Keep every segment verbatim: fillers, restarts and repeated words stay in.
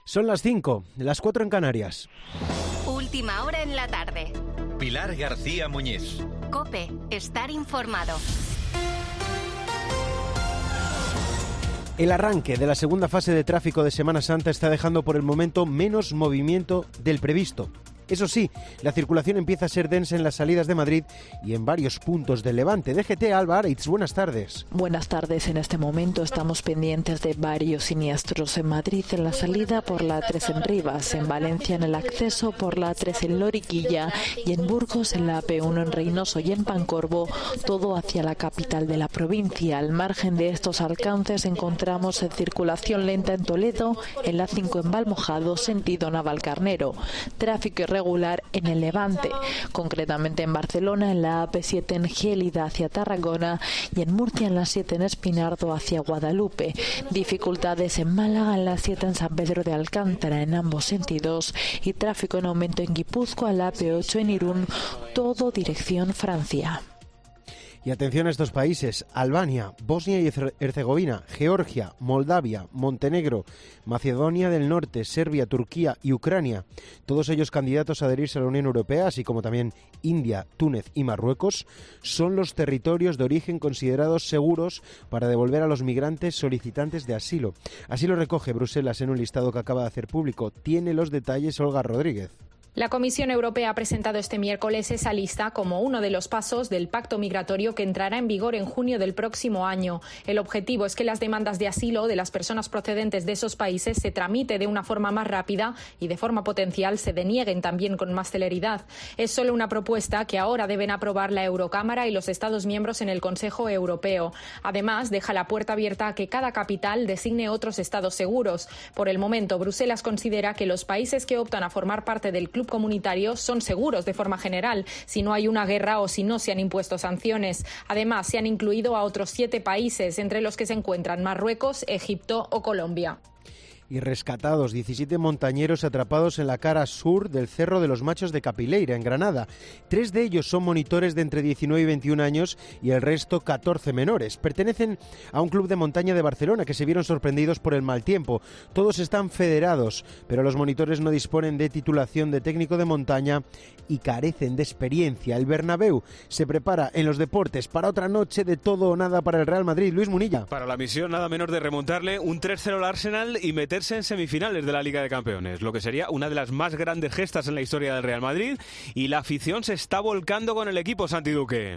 Son las cinco, las cuatro en Canarias. Última hora en la tarde. Pilar García Muñiz. COPE, estar informado. El arranque de la segunda fase de tráfico de Semana Santa está dejando por el momento menos movimiento del previsto. Eso sí, la circulación empieza a ser densa en las salidas de Madrid y en varios puntos del Levante. D G T, Alba Aritz, buenas tardes. Buenas tardes. En este momento estamos pendientes de varios siniestros. En Madrid en la salida por la A tres en Rivas, en Valencia en el acceso por la A tres en Loriquilla y en Burgos en la A P uno en Reynoso y en Pancorbo, todo hacia la capital de la provincia. Al margen de estos alcances encontramos en circulación lenta en Toledo, en la A cinco en Valmojado, sentido Navalcarnero. Tráfico regular en el Levante, concretamente en Barcelona en la A P siete en Gélida hacia Tarragona y en Murcia en la siete en Espinardo hacia Guadalupe. Dificultades en Málaga en la siete en San Pedro de Alcántara en ambos sentidos y tráfico en aumento en Guipúzcoa en la A P ocho en Irún, todo dirección Francia. Y atención a estos países: Albania, Bosnia y Herzegovina, Georgia, Moldavia, Montenegro, Macedonia del Norte, Serbia, Turquía y Ucrania. Todos ellos candidatos a adherirse a la Unión Europea, así como también India, Túnez y Marruecos, son los territorios de origen considerados seguros para devolver a los migrantes solicitantes de asilo. Así lo recoge Bruselas en un listado que acaba de hacer público. Tiene los detalles Olga Rodríguez. La Comisión Europea ha presentado este miércoles esa lista como uno de los pasos del pacto migratorio que entrará en vigor en junio del próximo año. El objetivo es que las demandas de asilo de las personas procedentes de esos países se tramite de una forma más rápida y de forma potencial se denieguen también con más celeridad. Es solo una propuesta que ahora deben aprobar la Eurocámara y los Estados miembros en el Consejo Europeo. Además, deja la puerta abierta a que cada capital designe otros estados seguros. Por el momento, Bruselas considera que los países que optan a formar parte del club comunitarios son seguros de forma general, si no hay una guerra o si no se han impuesto sanciones. Además, se han incluido a otros siete países, entre los que se encuentran Marruecos, Egipto o Colombia. Y rescatados diecisiete montañeros atrapados en la cara sur del Cerro de los Machos de Capileira, en Granada. Tres de ellos son monitores de entre diecinueve y veintiún años y el resto catorce menores. Pertenecen a un club de montaña de Barcelona que se vieron sorprendidos por el mal tiempo. Todos están federados, pero los monitores no disponen de titulación de técnico de montaña y carecen de experiencia. El Bernabéu se prepara en los deportes para otra noche de todo o nada para el Real Madrid. Luis Munilla. Para la misión nada menos de remontarle un tres cero al Arsenal y meterse en semifinales de la Liga de Campeones, lo que sería una de las más grandes gestas en la historia del Real Madrid, y la afición se está volcando con el equipo, Santi Duque.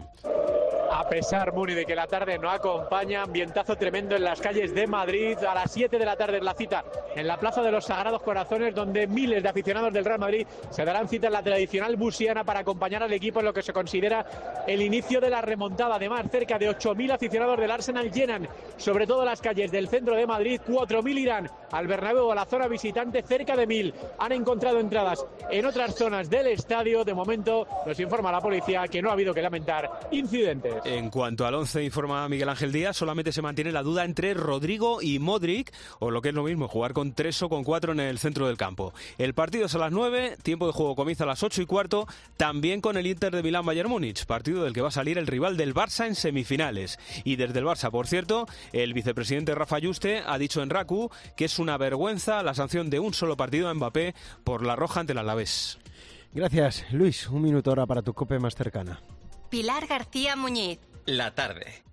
A pesar, Muni, de que la tarde no acompaña, ambientazo tremendo en las calles de Madrid. A las siete de la tarde es la cita en la Plaza de los Sagrados Corazones, donde miles de aficionados del Real Madrid se darán cita en la tradicional busiana para acompañar al equipo en lo que se considera el inicio de la remontada. Además, cerca de ocho mil aficionados del Arsenal llenan sobre todo las calles del centro de Madrid. cuatro mil irán al Bernabéu, a la zona visitante. Cerca de mil han encontrado entradas en otras zonas del estadio. De momento nos informa la policía que no ha habido que lamentar incidentes. En cuanto al once, informa Miguel Ángel Díaz, solamente se mantiene la duda entre Rodrigo y Modric, o lo que es lo mismo, jugar con tres o con cuatro en el centro del campo. El partido es a las nueve, tiempo de juego comienza a las ocho y cuarto, también con el Inter de Milán-Bayern Múnich, partido del que va a salir el rival del Barça en semifinales. Y desde el Barça, por cierto, el vicepresidente Rafa Yuste ha dicho en RACU que es una vergüenza la sanción de un solo partido a Mbappé por la roja ante el Alavés. Gracias, Luis. Un minuto ahora para tu COPE más cercana. Pilar García Muñiz. La tarde.